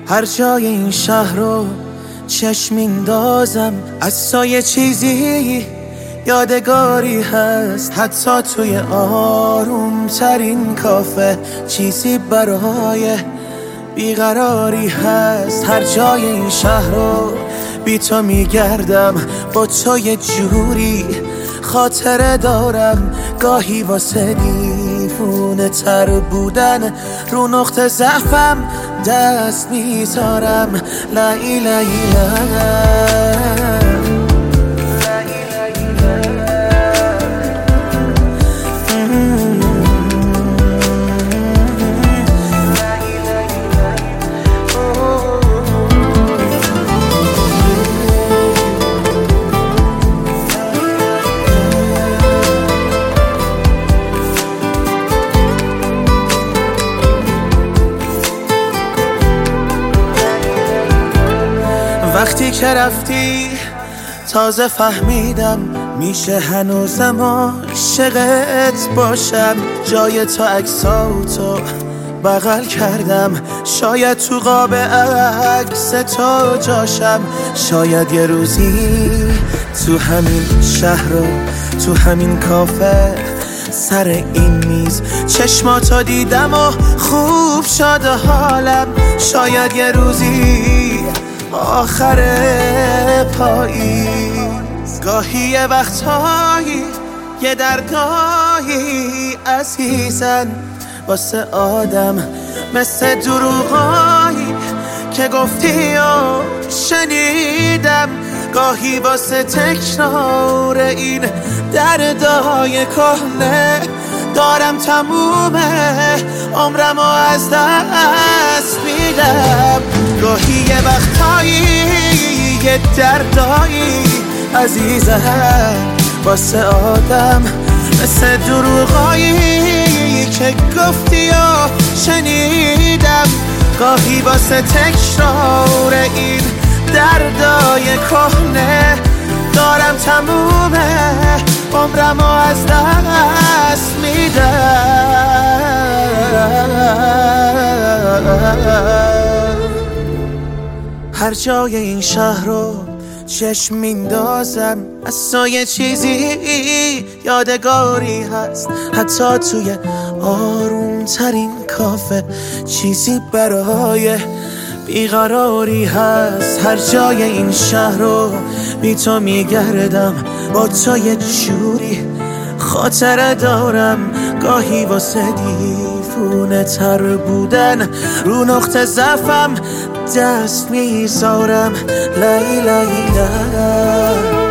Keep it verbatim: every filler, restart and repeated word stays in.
هر جای این شهر رو چشم میندازم، از سایه چیزی یادگاری هست. حتی توی آروم ترین کافه چیزی برای بیقراری هست. هر جای این شهر رو بی تو میگردم، با تو یه جوری خاطره دارم. گاهی واسه دیوونه تر بودن رو نقطه ضعفم دست میذارم. لای لای وقتی که رفتی تازه فهمیدم میشه هنوزم عاشقت باشم. جای تو عکساتو بغل کردم، شاید تو قاب عکس تو جاشم. شاید یه روزی تو همین شهر و تو همین کافه سر این میز چشماتو دیدم و خوب شد حالم. شاید یه روزی آخر پاییز، گاهی یه وقتایی یه درگاهی عزیزن واسه آدم مثل دروغایی که گفتی و شنیدم. گاهی واسه تکرار این دردای کهنه دارم تموم عمرمو از دست میدم. گاهی یه وقتایی یه دردایی عزیزم واسه آدم مثل دروغایی که گفتی و شنیدم. گاهی واسه تکرار این دردای کهنه دارم تموم عمرمو از دست میدم. هر جای این شهر رو چشم میندازم، از سایه چیزی یادگاری هست. حتی توی آروم ترین کافه چیزی برای بیقراری هست. هر جای این شهر رو بی تو میگردم، با تو یه جوری خاطره دارم. گاهی واسه دیوونه تر بودن رو نقطه ضعفم دست میذارم. لای لای لای